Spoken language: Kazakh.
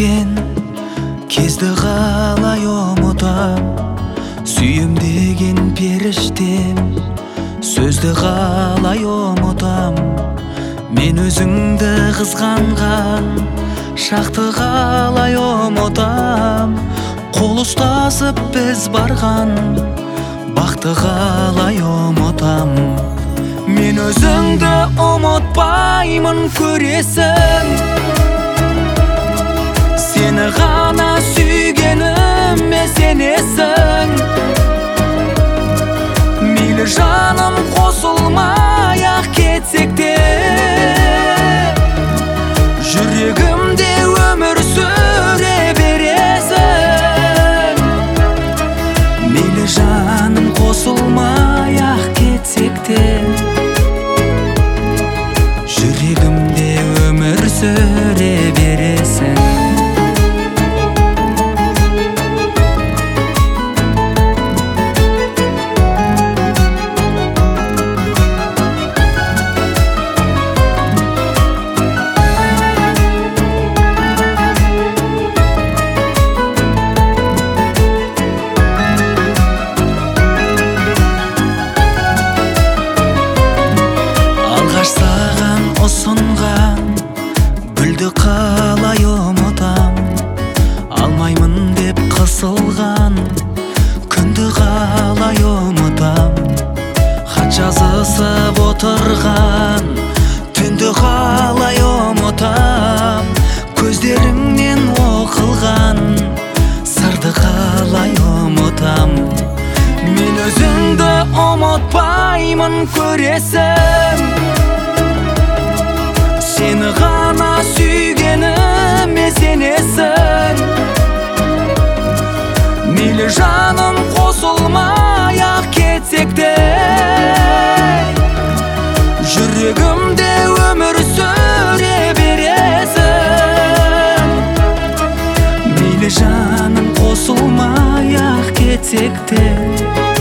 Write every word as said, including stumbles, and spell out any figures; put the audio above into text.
өткен кезді қалай ұмытам, сүйем деген періштем, сөзді қалай ұмытам. Мен өзіңді қызғанған шақты қалай ұмытам, қол ұстасып біз барған бақты қалай ұмытам. Мен өзіңді ұмытпаймын, көресің, сені ғана сүйгеніме сенесің. Мейлі жаным қосылмай-ақ кетсек те, жүрегімде өмір сүре бересің. Мейлі жаным қосылмай-ақ кетсек те, жүрегімде өмір сүре бересің. Саған ұсынған гүлді қалай ұмытам, алмаймын деп қысылған күнді қалай ұмытам. Хат жазысып отырған түнді қалай ұмытам, көздеріңнен оқылған сырды қалай ұмытам. Мен өзіңді ұмытпаймын, көресің, сені ғана сүйгеніме сенесің. Мейлі жаным қосылмай-ақ кетсек те, жүрегімде өмір сүре бересің. Мейлі жаным қосылмай-ақ кетсек те,